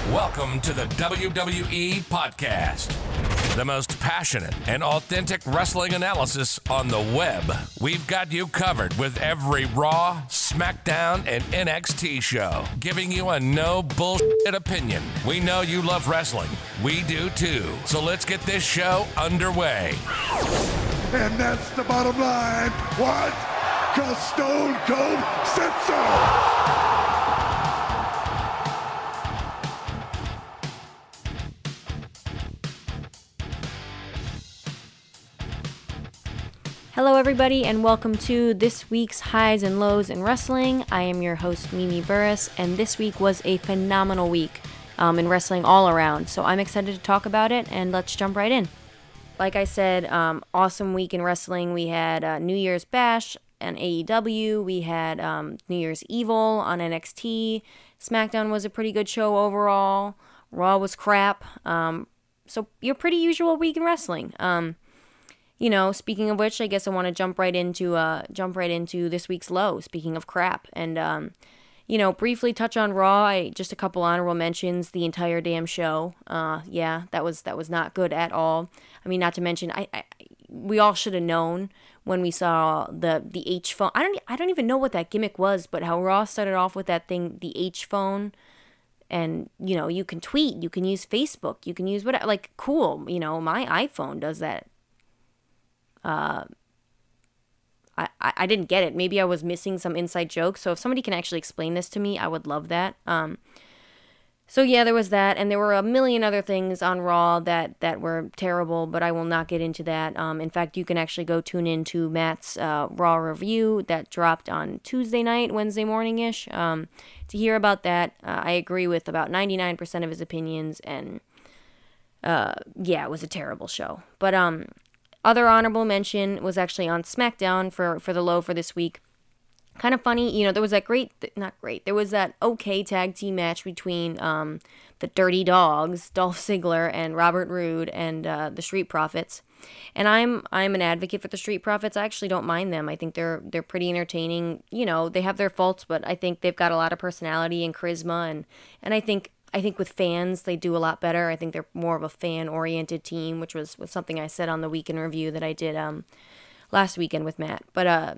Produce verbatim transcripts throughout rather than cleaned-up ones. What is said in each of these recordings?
Welcome to the W W E Podcast, the most passionate and authentic wrestling analysis on the web. We've got you covered with every Raw, SmackDown, and N X T show, giving you a no bullshit opinion. We know you love wrestling. We do too. So let's get this show underway. And that's the bottom line. What? Because Stone Cold said so. Hello everybody and welcome to this week's Highs and Lows in Wrestling. I am your host Mimi Burris, and this week was a phenomenal week um, in wrestling all around. So I'm excited to talk about it, and let's jump right in. Like I said, um, awesome week in wrestling. We had uh, New Year's Bash on A E W. We had um, New Year's Evil on N X T. SmackDown was a pretty good show overall. Raw was crap. Um, so your pretty usual week in wrestling. Um, You know, speaking of which, I guess I want to jump right into uh, jump right into this week's low. Speaking of crap, and um, you know, briefly touch on Raw. I, just a couple honorable mentions. The entire damn show. Uh, yeah, that was that was not good at all. I mean, not to mention, I, I we all should have known when we saw the the H phone. I don't I don't even know what that gimmick was, but how Raw started off with that thing, the H phone. And, you know, you can tweet, you can use Facebook, you can use whatever. Like, cool. You know, my iPhone does that. Uh, I, I didn't get it. Maybe I was missing some inside jokes. So if somebody can actually explain this to me, I would love that. Um, so yeah, there was that. And there were a million other things on Raw that, that were terrible, but I will not get into that. Um, in fact, you can actually go tune into Matt's uh, Raw review that dropped on Tuesday night, Wednesday morning-ish, um, to hear about that. Uh, I agree with about ninety-nine percent of his opinions. And uh, yeah, it was a terrible show. But um. Other honorable mention was actually on SmackDown for, for the low for this week. Kind of funny, you know, there was that great, not great, there was that okay tag team match between um, the Dirty Dogs, Dolph Ziggler and Robert Roode, and uh, the Street Profits. And I'm I'm an advocate for the Street Profits. I actually don't mind them. I think they're they're pretty entertaining. You know, they have their faults, but I think they've got a lot of personality and charisma, and and I think. I think with fans, they do a lot better. I think they're more of a fan-oriented team, which was, was something I said on the weekend review that I did um, last weekend with Matt. But uh,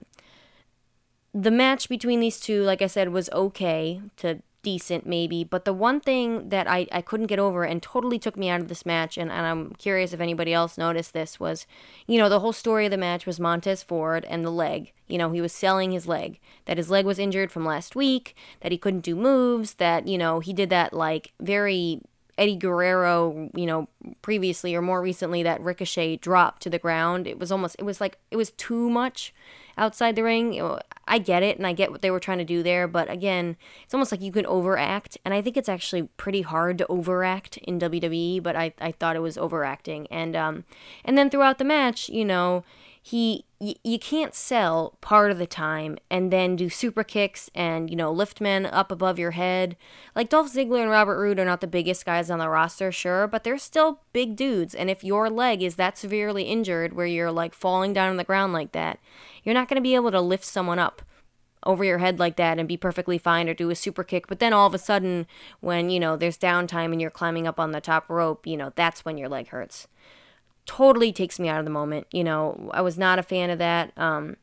the match between these two, like I said, was okay to decent maybe. But the one thing that I, I couldn't get over and totally took me out of this match, and, and I'm curious if anybody else noticed this, was, you know, the whole story of the match was Montez Ford and the leg. You know, he was selling his leg, that his leg was injured from last week, that he couldn't do moves, that, you know, he did that, like, very Eddie Guerrero, you know, previously or more recently, that Ricochet drop to the ground. It was almost, it was like, it was too much outside the ring. You know, I get it, and I get what they were trying to do there, but again, it's almost like you can overact, and I think it's actually pretty hard to overact in W W E, but I, I thought it was overacting. And, um, and then throughout the match, you know, he, y- you can't sell part of the time and then do super kicks and, you know, lift men up above your head. Like, Dolph Ziggler and Robert Roode are not the biggest guys on the roster, sure, but they're still big dudes. And if your leg is that severely injured where you're, like, falling down on the ground like that, you're not going to be able to lift someone up over your head like that and be perfectly fine or do a super kick. But then all of a sudden, when, you know, there's downtime and you're climbing up on the top rope, you know, that's when your leg hurts. Totally takes me out of the moment. You know, I was not a fan of that. Um,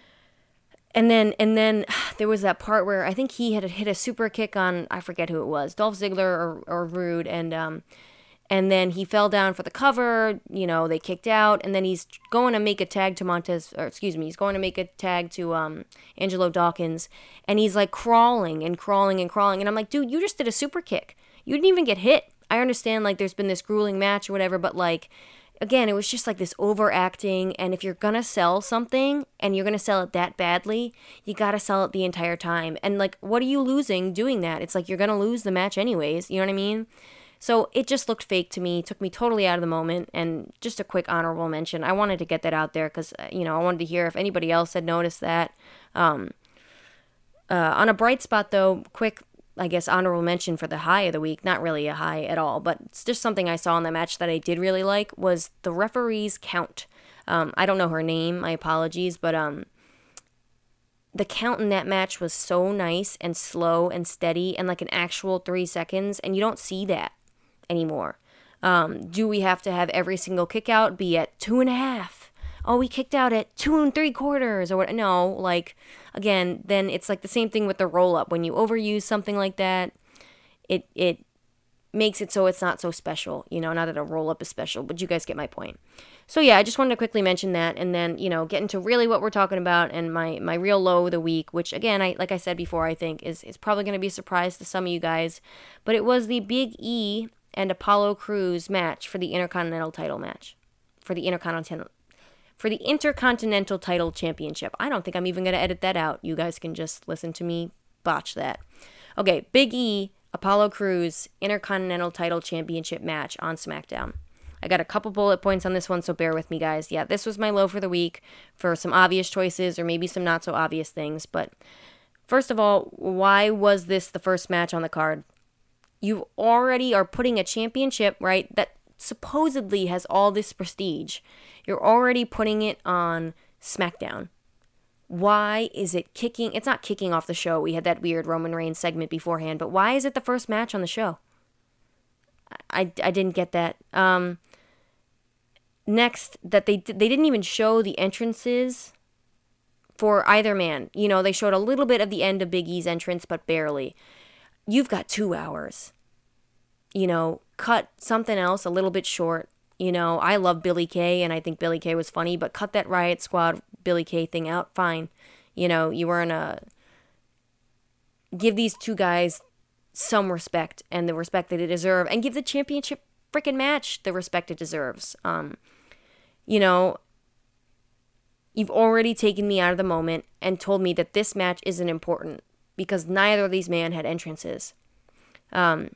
and then, and then there was that part where I think he had hit a super kick on, I forget who it was, Dolph Ziggler or, or Rude. And, um, and then he fell down for the cover, you know, they kicked out, and then he's going to make a tag to Montez, or excuse me, he's going to make a tag to, um, Angelo Dawkins. And he's like crawling and crawling and crawling. And I'm like, dude, you just did a super kick. You didn't even get hit. I understand, like, there's been this grueling match or whatever, but like, again, it was just like this overacting, and if you're gonna sell something, and you're gonna sell it that badly, you gotta sell it the entire time. And like, what are you losing doing that? It's like you're gonna lose the match anyways, you know what I mean? So it just looked fake to me, took me totally out of the moment, and just a quick honorable mention. I wanted to get that out there, because, you know, I wanted to hear if anybody else had noticed that. Um, uh, on a bright spot, though, quick, I guess, honorable mention for the high of the week. Not really a high at all, but it's just something I saw in the match that I did really like, was the referee's count. Um, I don't know her name, my apologies, but um, the count in that match was so nice and slow and steady and like an actual three seconds, and you don't see that anymore. Um, do we have to have every single kick out be at two and a half? Oh, we kicked out at two and three quarters or what? No, like, again, then it's like the same thing with the roll up. When you overuse something like that, it, it makes it so it's not so special, you know, not that a roll up is special, but you guys get my point. So yeah, I just wanted to quickly mention that, and then, you know, get into really what we're talking about and my, my real low of the week, which again, I, like I said before, I think is, is probably going to be a surprise to some of you guys, but it was the Big E and Apollo Crews match for the Intercontinental title match, for the Intercontinental, for the Intercontinental title championship. I don't think I'm even going to edit that out. You guys can just listen to me botch that. Okay, Big E, Apollo Crews, Intercontinental title championship match on SmackDown. I got a couple bullet points on this one, so bear with me, guys. Yeah, this was my low for the week for some obvious choices or maybe some not so obvious things. But first of all, why was this the first match on the card? You already are putting a championship, right, that supposedly has all this prestige. You're already putting it on SmackDown. Why is it kicking? It's not kicking off the show. We had that weird Roman Reigns segment beforehand, but why is it the first match on the show? I, I didn't get that. Um, next, that they they didn't even show the entrances for either man. You know, they showed a little bit of the end of Big E's entrance, but barely. You've got two hours. You know, cut something else a little bit short. You know, I love Billy Kay, and I think Billy Kay was funny, but cut that Riot Squad Billy Kay thing out. Fine. You know, you weren't a... Give these two guys some respect and the respect that they deserve, and give the championship freaking match the respect it deserves. Um, you know, you've already taken me out of the moment and told me that this match isn't important because neither of these men had entrances. Um...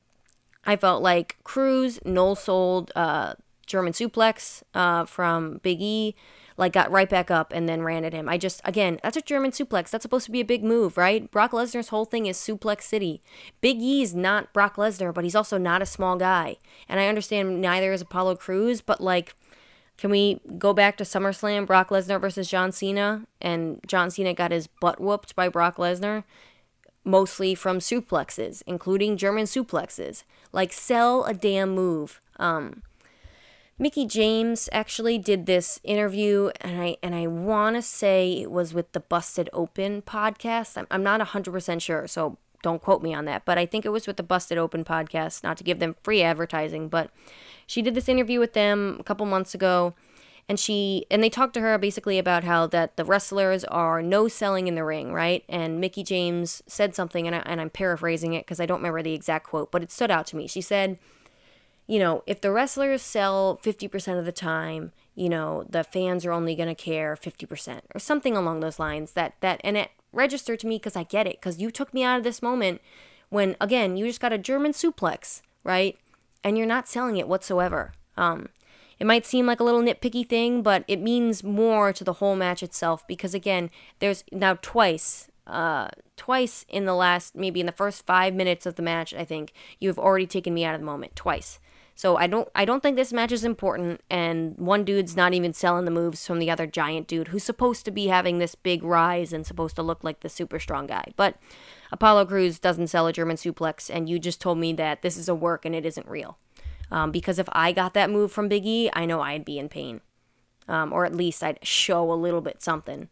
I felt like Crews no-sold uh, German suplex uh, from Big E, like got right back up and then ran at him. I just, again, that's a German suplex. That's supposed to be a big move, right? Brock Lesnar's whole thing is Suplex City. Big E's not Brock Lesnar, but he's also not a small guy. And I understand neither is Apollo Crews, but like, can we go back to SummerSlam, Brock Lesnar versus John Cena, and John Cena got his butt whooped by Brock Lesnar? Mostly from suplexes, including German suplexes. Like, sell a damn move. Um, Mickie James actually did this interview, and I and I want to say it was with the Busted Open podcast. I'm, I'm not one hundred percent sure, so don't quote me on that. But I think it was with the Busted Open podcast, not to give them free advertising. But she did this interview with them a couple months ago. And she and they talked to her basically about how that the wrestlers are no selling in the ring, right? And Mickie James said something, and, I, and I'm paraphrasing it because I don't remember the exact quote, but it stood out to me. She said, you know, if the wrestlers sell fifty percent of the time, you know, the fans are only going to care fifty percent or something along those lines. That that and it registered to me because I get it, because you took me out of this moment when, again, you just got a German suplex, right? And you're not selling it whatsoever. Um... It might seem like a little nitpicky thing, but it means more to the whole match itself because, again, there's now twice, uh, twice in the last, maybe in the first five minutes of the match, I think, you have already taken me out of the moment, twice. So I don't I don't think this match is important, and one dude's not even selling the moves from the other giant dude who's supposed to be having this big rise and supposed to look like the super strong guy. But Apollo Crews doesn't sell a German suplex, and you just told me that this is a work and it isn't real. Um, because if I got that move from Big E, I know I'd be in pain. Um, or at least I'd show a little bit something.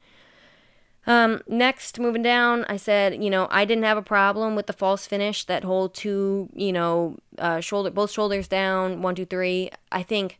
Um, next, moving down, I said, you know, I didn't have a problem with the false finish, that whole two, you know, uh, shoulder, both shoulders down, one, two, three. I think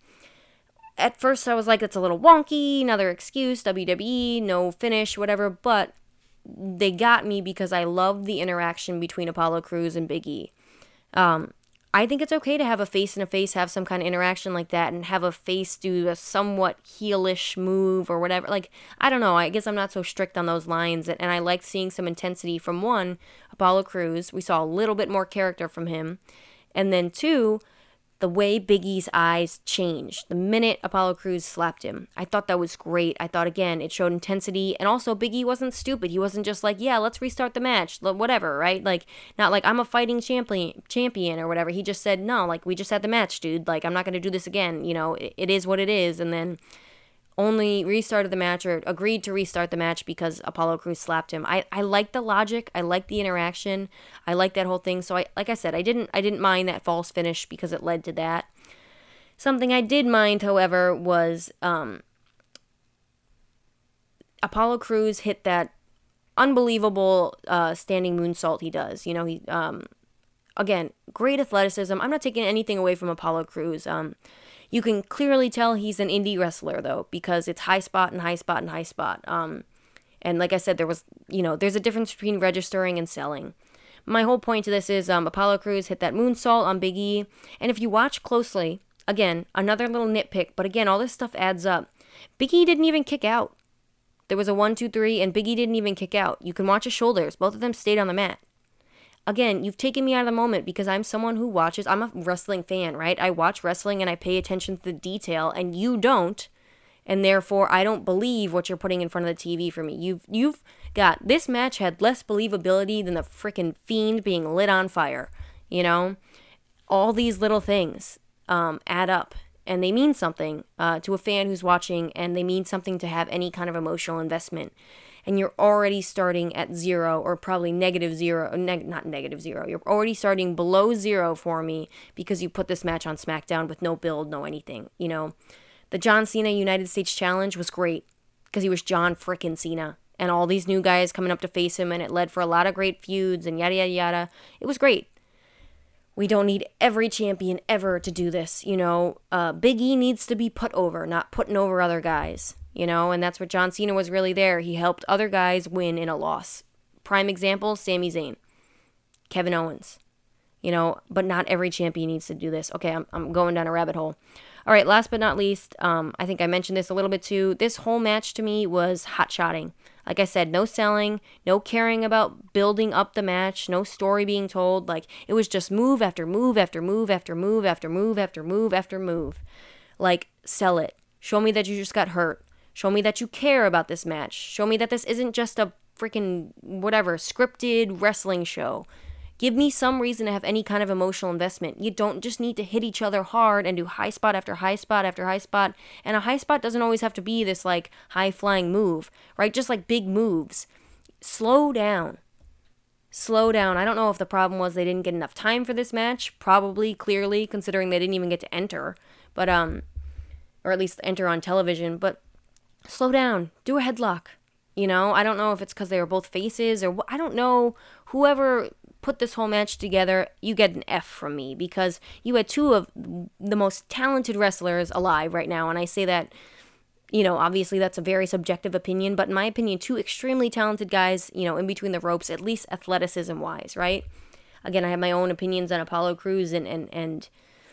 at first I was like, it's a little wonky, another excuse, W W E, no finish, whatever. But they got me because I love the interaction between Apollo Crews and Big E. Um, I think it's okay to have a face and a face have some kind of interaction like that and have a face do a somewhat heelish move or whatever. Like, I don't know. I guess I'm not so strict on those lines. And I liked seeing some intensity from one, Apollo Crews. We saw a little bit more character from him. And then two, the way Big E's eyes changed the minute Apollo Crews slapped him. I thought that was great. I thought, again, it showed intensity. And also, Big E wasn't stupid. He wasn't just like, yeah, let's restart the match, whatever, right? Like, not like, I'm a fighting champion champion or whatever. He just said, no, like, we just had the match, dude. Like, I'm not going to do this again. You know, it, it is what it is. And then only restarted the match or agreed to restart the match because Apollo Crews slapped him. I, I like the logic. I like the interaction. I like that whole thing. So I like I said, I didn't I didn't mind that false finish because it led to that. Something I did mind, however, was um, Apollo Crews hit that unbelievable uh, standing moonsault he does. You know, he um, again, great athleticism. I'm not taking anything away from Apollo Crews. Um, You can clearly tell he's an indie wrestler, though, because it's high spot and high spot and high spot. Um, and like I said, there was, you know, there's a difference between registering and selling. My whole point to this is um, Apollo Crews hit that moonsault on Big E. And if you watch closely, again, another little nitpick, but again, all this stuff adds up. Big E didn't even kick out. There was a one, two, three, and Big E didn't even kick out. You can watch his shoulders. Both of them stayed on the mat. Again, you've taken me out of the moment because I'm someone who watches, I'm a wrestling fan, right? I watch wrestling and I pay attention to the detail, and you don't, and therefore I don't believe what you're putting in front of the T V for me. You've you've got, this match had less believability than the freaking Fiend being lit on fire, you know? All these little things um, add up, and they mean something uh, to a fan who's watching, and they mean something to have any kind of emotional investment. And you're already starting at zero, or probably negative zero, neg- not negative zero. You're already starting below zero for me because you put this match on SmackDown with no build, no anything. You know, the John Cena United States Challenge was great because he was John frickin' Cena, and all these new guys coming up to face him, and it led for a lot of great feuds and yada yada yada. It was great. We don't need every champion ever to do this, you know. Uh, Big E needs to be put over, not putting over other guys. You know, and that's what John Cena was really there. He helped other guys win in a loss. Prime example, Sami Zayn, Kevin Owens. You know, but not every champion needs to do this. Okay, I'm I'm going down a rabbit hole. All right, last but not least, um, I think I mentioned this a little bit too. This whole match to me was hot-shotting. Like I said, no selling, no caring about building up the match, no story being told. Like, it was just move after move after move after move after move after move after move. Like, sell it. Show me that you just got hurt. Show me that you care about this match. Show me that this isn't just a freaking, whatever, scripted wrestling show. Give me some reason to have any kind of emotional investment. You don't just need to hit each other hard and do high spot after high spot after high spot. And a high spot doesn't always have to be this, like, high-flying move, right? Just like big moves. Slow down. Slow down. I don't know if the problem was they didn't get enough time for this match. Probably, clearly, considering they didn't even get to enter. But, um, or at least enter on television. But slow down. Do a headlock. You know, I don't know if it's because they were both faces or I don't know. Whoever put this whole match together, you get an F from me because you had two of the most talented wrestlers alive right now. And I say that, you know, obviously that's a very subjective opinion, but in my opinion, two extremely talented guys, you know, in between the ropes, at least athleticism wise, right? Again, I have my own opinions on Apollo Crews and, and, and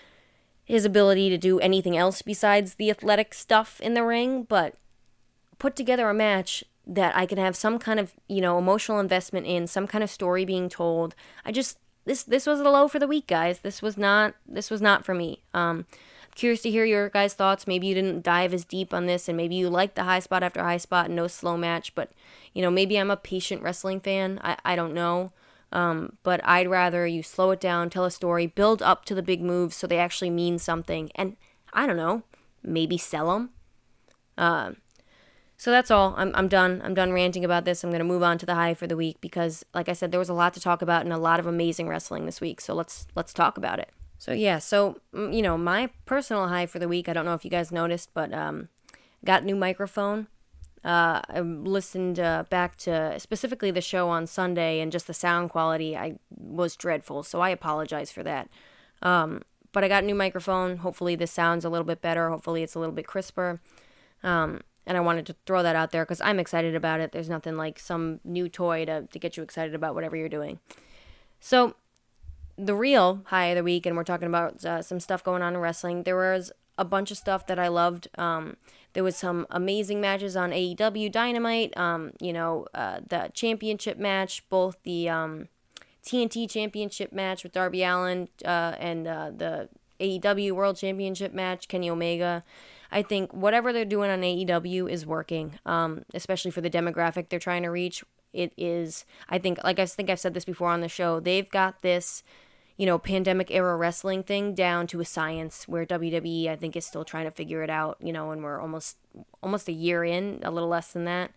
his ability to do anything else besides the athletic stuff in the ring, but put together a match that I can have some kind of, you know, emotional investment in, some kind of story being told. I just, this this was a low for the week, guys. This was not, this was not for me. Um, curious to hear your guys' thoughts. Maybe you didn't dive as deep on this, and maybe you like the high spot after high spot and no slow match, but, you know, maybe I'm a patient wrestling fan. I, I don't know. Um, but I'd rather you slow it down, tell a story, build up to the big moves so they actually mean something, and, I don't know, maybe sell them. Uh, So that's all. I'm I'm done. I'm done ranting about this. I'm going to move on to the high for the week because, like I said, there was a lot to talk about and a lot of amazing wrestling this week. So let's let's talk about it. So yeah, so you know, my personal high for the week, I don't know if you guys noticed, but um, got a new microphone. Uh, I listened uh, back to specifically the show on Sunday, and just the sound quality I was dreadful. So I apologize for that. Um, but I got a new microphone. Hopefully this sounds a little bit better. Hopefully it's a little bit crisper. Um, And I wanted to throw that out there because I'm excited about it. There's nothing like some new toy to, to get you excited about whatever you're doing. So, the real high of the week, and we're talking about uh, some stuff going on in wrestling. There was a bunch of stuff that I loved. Um, there was some amazing matches on A E W Dynamite. Um, you know, uh, the championship match, both the um, T N T championship match with Darby Allin uh, and uh, the A E W World Championship match, Kenny Omega. I think whatever they're doing on A E W is working, um, especially for the demographic they're trying to reach. It is, I think, like I think I've said this before on the show, they've got this, you know, pandemic era wrestling thing down to a science where W W E, I think, is still trying to figure it out, you know, and we're almost almost a year in, a little less than that.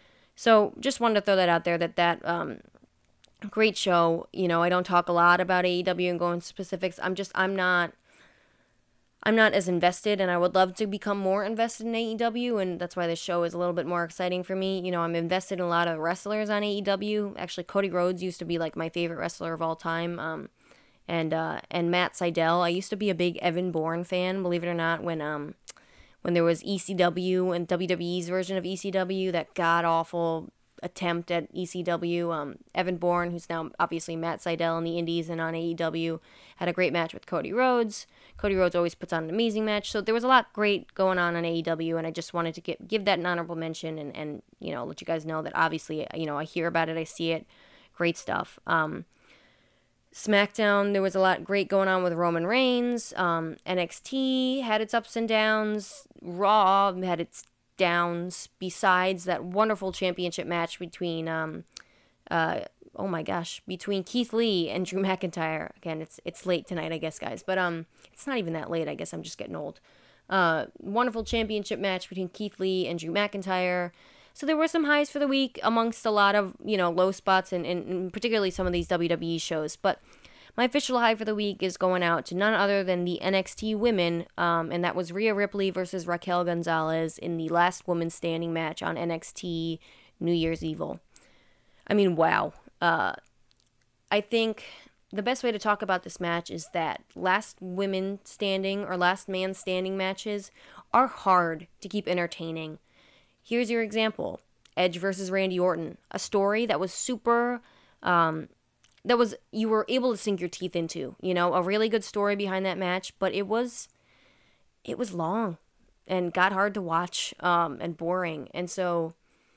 So just wanted to throw that out there, that that um, great show. You know, I don't talk a lot about A E W and go into specifics. I'm just, I'm not, I'm not as invested, and I would love to become more invested in A E W, and that's why this show is a little bit more exciting for me. You know, I'm invested in a lot of wrestlers on A E W. Actually, Cody Rhodes used to be like my favorite wrestler of all time. Um, and uh, and Matt Sydal. I used to be a big Evan Bourne fan, believe it or not, when um when there was E C W and W W E's version of E C W, that god-awful attempt at E C W. Um, Evan Bourne, who's now obviously Matt Sydal in the Indies and on A E W, had a great match with Cody Rhodes. Cody Rhodes always puts on an amazing match. So there was a lot great going on on A E W, and I just wanted to get, give that an honorable mention and, and, you know, let you guys know that obviously, you know, I hear about it, I see it. Great stuff. Um, SmackDown, there was a lot great going on with Roman Reigns. Um, N X T had its ups and downs. Raw had its downs, besides that wonderful championship match between, um, uh, oh my gosh, between Keith Lee and Drew McIntyre. Again, it's it's late tonight, I guess, guys, but um, it's not even that late. I guess I'm just getting old. Uh, wonderful championship match between Keith Lee and Drew McIntyre. So there were some highs for the week amongst a lot of, you know, low spots, and, and, and particularly some of these W W E shows. But my official high for the week is going out to none other than the N X T women, um, and that was Rhea Ripley versus Raquel Gonzalez in the last woman standing match on N X T New Year's Evil. I mean, wow. Uh, I think the best way to talk about this match is that last women standing or last man standing matches are hard to keep entertaining. Here's your example. Edge versus Randy Orton. A story that was super... Um, that was, you were able to sink your teeth into, you know, a really good story behind that match, but it was, it was long and got hard to watch, um, and boring. And so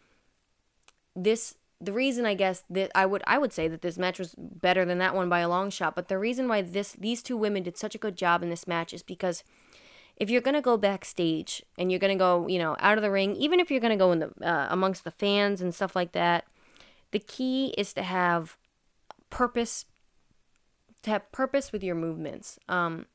this, the reason I guess that I would, I would say that this match was better than that one by a long shot, but the reason why this, these two women did such a good job in this match is because if you're going to go backstage and you're going to go, you know, out of the ring, even if you're going to go in the, uh, amongst the fans and stuff like that, the key is to have purpose, to have purpose with your movements. Um,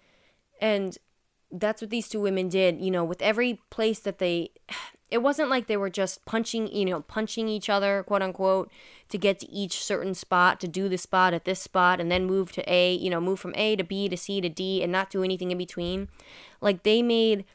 and that's what these two women did, you know, with every place that they, it wasn't like they were just punching, you know, punching each other, quote unquote, to get to each certain spot, to do the spot at this spot, and then move to A, you know, move from A to B to C to D and not do anything in between. Like, they made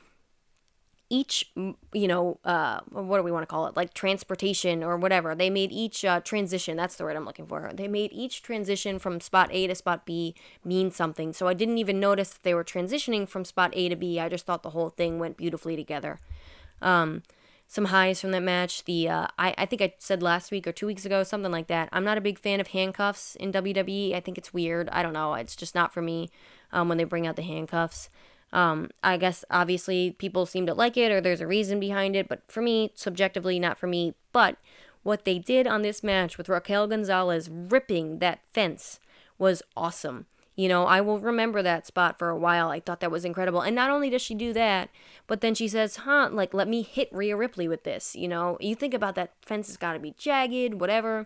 each, you know, uh, what do we want to call it? Like transportation or whatever. They made each uh, transition, that's the word I'm looking for. They made each transition from spot A to spot B mean something. So I didn't even notice that they were transitioning from spot A to B. I just thought the whole thing went beautifully together. Um, some highs from that match. The uh, I, I think I said last week or two weeks ago, something like that. I'm not a big fan of handcuffs in W W E. I think it's weird. I don't know. It's just not for me um, when they bring out the handcuffs. Um, I guess obviously people seem to like it or there's a reason behind it, but for me, subjectively, not for me. But what they did on this match with Raquel Gonzalez ripping that fence was awesome. You know, I will remember that spot for a while. I thought that was incredible. And not only does she do that, but then she says, huh, like, let me hit Rhea Ripley with this. You know, you think about that fence has got to be jagged, whatever.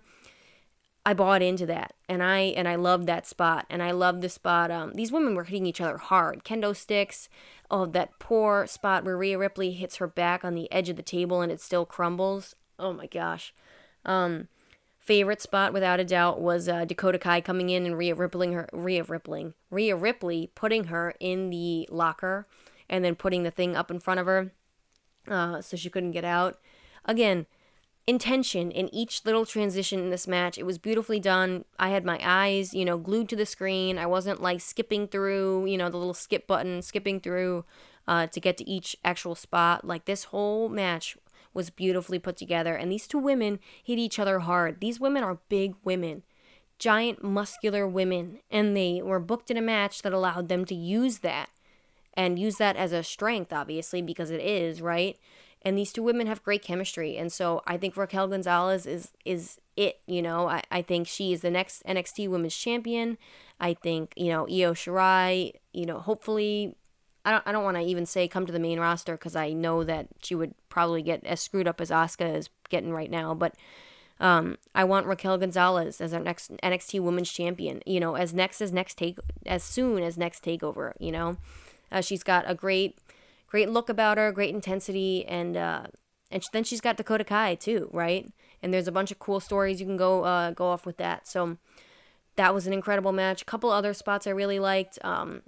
I bought into that, and I and I loved that spot, and I loved the spot. Um, these women were hitting each other hard. Kendo sticks. Oh, that poor spot where Rhea Ripley hits her back on the edge of the table and it still crumbles. Oh my gosh. Um, favorite spot without a doubt was uh, Dakota Kai coming in and Rhea Rippling her, Rhea Rippling, Rhea Ripley putting her in the locker and then putting the thing up in front of her, uh, so she couldn't get out. Again, intention in each little transition in this match. It was beautifully done. I had my eyes, you know, glued to the screen. I wasn't like skipping through, you know, the little skip button, skipping through uh, to get to each actual spot. Like, this whole match was beautifully put together. And these two women hit each other hard. These women are big women, giant muscular women. And they were booked in a match that allowed them to use that and use that as a strength, obviously, because it is, right? And these two women have great chemistry. And so I think Raquel Gonzalez is is it, you know. I, I think she is the next N X T Women's Champion. I think, you know, Io Shirai, you know, hopefully, I don't I don't want to even say come to the main roster because I know that she would probably get as screwed up as Asuka is getting right now. But Um, I want Raquel Gonzalez as our next N X T Women's Champion. You know, as next as next take as soon as next takeover. You know, uh, she's got a great, great look about her, great intensity, and uh, and then she's got Dakota Kai too, right? And there's a bunch of cool stories you can go uh, go off with that. So that was an incredible match. A couple other spots I really liked. Um,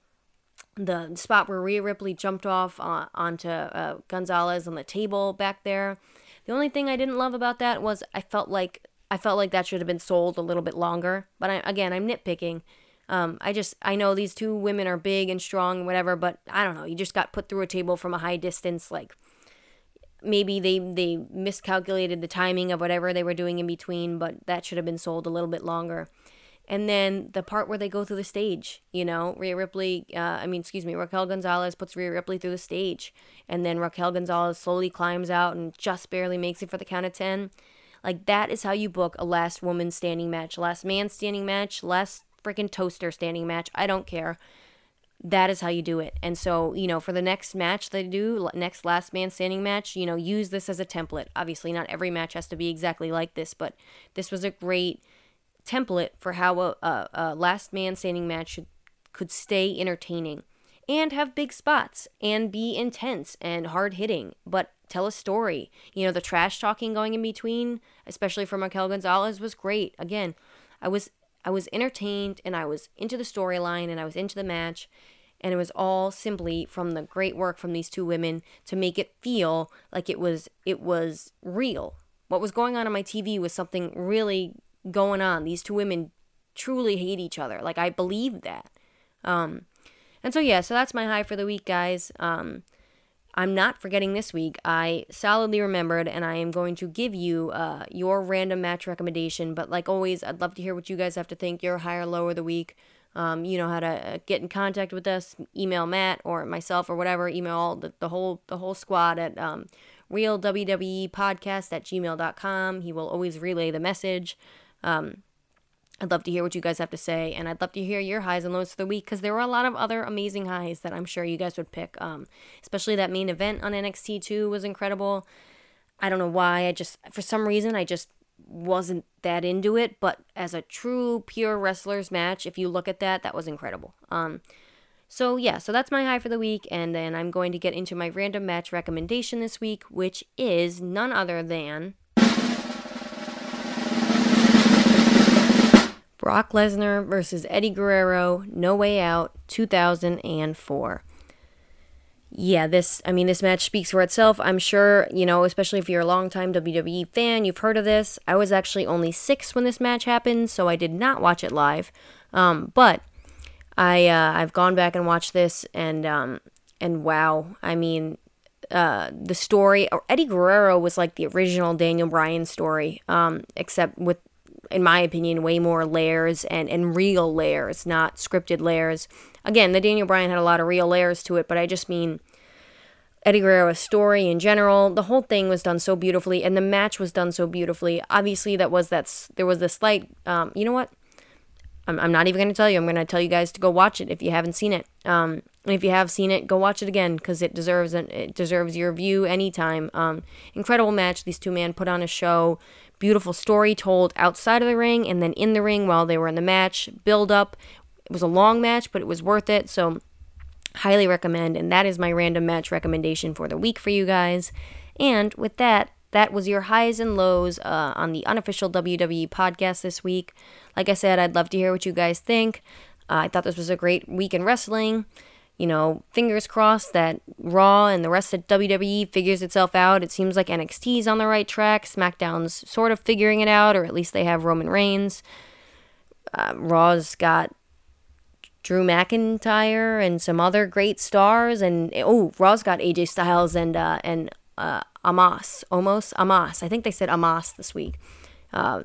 the spot where Rhea Ripley jumped off uh, onto uh, Gonzalez on the table back there. The only thing I didn't love about that was I felt like I felt like that should have been sold a little bit longer. But I, again, I'm nitpicking. Um, I just I know these two women are big and strong, and whatever. But I don't know. You just got put through a table from a high distance. Like maybe they they miscalculated the timing of whatever they were doing in between. But that should have been sold a little bit longer. And then the part where they go through the stage, you know, Rhea Ripley, uh, I mean, excuse me, Raquel Gonzalez puts Rhea Ripley through the stage. And then Raquel Gonzalez slowly climbs out and just barely makes it for the count of ten. Like, that is how you book a last woman standing match. Last man standing match, last freaking toaster standing match. I don't care. That is how you do it. And so, you know, for the next match they do, next last man standing match, you know, use this as a template. Obviously, not every match has to be exactly like this, but this was a great template for how a, a, a last man standing match should, could stay entertaining and have big spots and be intense and hard hitting, but tell a story. You know, the trash talking going in between, especially for Raquel Gonzalez, was great. Again, I was I was entertained and I was into the storyline and I was into the match, and it was all simply from the great work from these two women to make it feel like it was it was real. What was going on on my T V was something really going on. These two women truly hate each other. Like, I believe that. Um, and so, yeah, so that's my high for the week, guys. Um, I'm not forgetting this week. I solidly remembered, and I am going to give you uh, your random match recommendation. But like always, I'd love to hear what you guys have to think, your high or low of the week. Um, you know how to get in contact with us. Email Matt or myself or whatever. Email all the, the whole the whole squad at um, real W W E podcast at gmail dot com. He will always relay the message. Um, I'd love to hear what you guys have to say, and I'd love to hear your highs and lows for the week, because there were a lot of other amazing highs that I'm sure you guys would pick, um, especially that main event on N X T two was incredible. I don't know why, I just, for some reason, I just wasn't that into it, but as a true, pure wrestlers match, if you look at that, that was incredible. Um, so yeah, so that's my high for the week, and then I'm going to get into my random match recommendation this week, which is none other than Brock Lesnar versus Eddie Guerrero, No Way Out, two thousand four. Yeah, this, I mean, this match speaks for itself. I'm sure, you know, especially if you're a longtime W W E fan, you've heard of this. I was actually only six when this match happened, so I did not watch it live. Um, but I, uh, I've gone back and watched this, and, um, and wow, I mean, uh, the story, or Eddie Guerrero was like the original Daniel Bryan story, um, except with, in my opinion, way more layers and, and real layers, not scripted layers. Again, the Daniel Bryan had a lot of real layers to it, but I just mean Eddie Guerrero's story in general. The whole thing was done so beautifully, and the match was done so beautifully. Obviously, that was that there was a slight, um, you know what? I'm, I'm not even going to tell you. I'm going to tell you guys to go watch it if you haven't seen it. Um, and if you have seen it, go watch it again, because it deserves an, it deserves your view anytime. Um, incredible match. These two men put on a show. Beautiful story told outside of the ring and then in the ring while they were in the match. Build up. It was a long match, but it was worth it. So highly recommend. And that is my random match recommendation for the week for you guys. And with that, that was your highs and lows uh, on the unofficial W W E podcast this week. Like I said, I'd love to hear what you guys think. Uh, I thought this was a great week in wrestling. You know, fingers crossed that Raw and the rest of W W E figures itself out. It seems like N X T's on the right track. SmackDown's sort of figuring it out, or at least they have Roman Reigns. Uh, Raw's got Drew McIntyre and some other great stars. And, oh, Raw's got A J Styles and uh, and uh, Amos. Omos? Amos. I think they said Amos this week. Uh,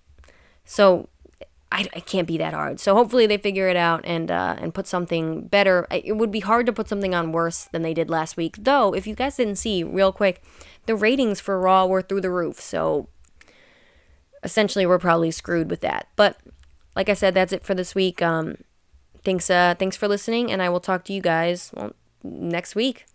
so I, it can't be that hard. So hopefully they figure it out and uh, and put something better. It would be hard to put something on worse than they did last week. Though, if you guys didn't see, real quick, the ratings for Raw were through the roof. So essentially we're probably screwed with that. But like I said, that's it for this week. Um, thanks, uh, thanks for listening, and I will talk to you guys well, next week.